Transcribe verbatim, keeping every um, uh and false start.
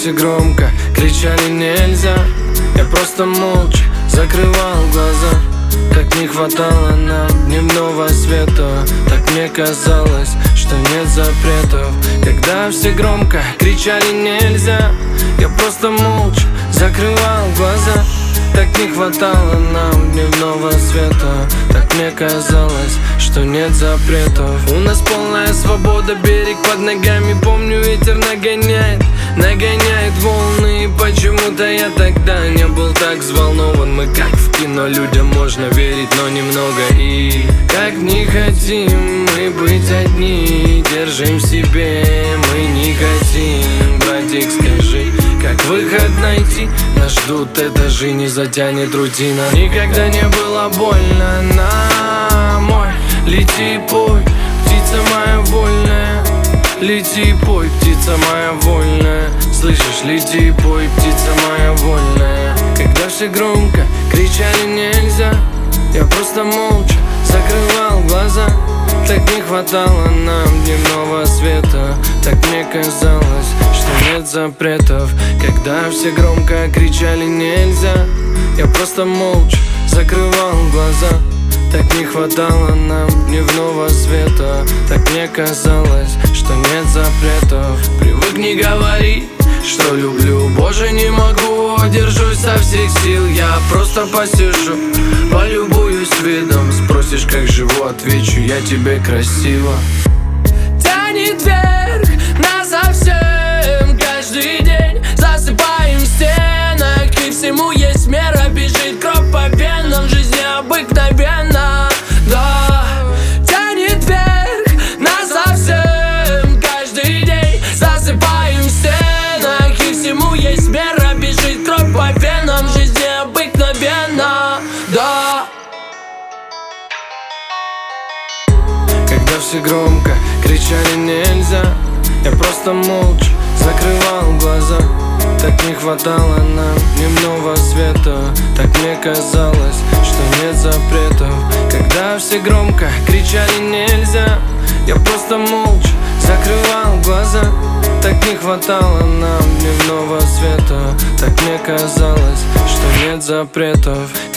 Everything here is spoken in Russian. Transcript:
все громко кричали нельзя, я просто молча закрывал глаза. Как не хватало нам дневного света, так мне казалось, что нет запретов. Когда все громко кричали нельзя, я просто молча закрывал глаза. Так не хватало нам дневного света, так мне казалось, что нет запретов. У нас полная свобода, берег под ногами. Помню, ветер нагоняет, нагоняет волны. И почему-то я тогда не был так взволнован. Мы как в кино, людям можно верить, но немного. И как не хотим мы быть одни, держим в себе, мы не хотим. Братик, скажи, как выход найти? Нас ждут этажи, не затянет рутина. Никогда не было больно нам, ой. Лети, пой, птица моя вольная. Лети, пой, птица моя вольная. Слышишь, лети, пой, птица моя вольная. Когда все громко кричали нельзя, я просто молча закрывал глаза. Так не хватало нам дневного света, так мне казалось, что нет запретов. Когда все громко кричали нельзя, я просто молча закрывал глаза. Так не хватало нам дневного света, так мне казалось, что нет запретов. Привык не говорить, что люблю, боже, не могу, держусь со всех сил. Я просто посижу, полюбуюсь видом. Спросишь, как живу, отвечу, я тебе красиво. Тянет вверх нас совсем каждый день. Засыпаем в стенах, и всему есть мера. Бежит кровь по венам, жизнь необыкновенна, да. Тянет вверх нас совсем каждый день. Засыпаем в стенах, и всему есть мера. Бежит кровь по венам, жизнь необыкновенна, да. Когда все громко кричали нельзя, я просто молча закрывал глаза. Так не хватало нам дневного света, так мне казалось, что нет запретов. Когда все громко кричали нельзя, я просто молча закрывал глаза. Так не хватало нам дневного света, так мне казалось, что нет запретов.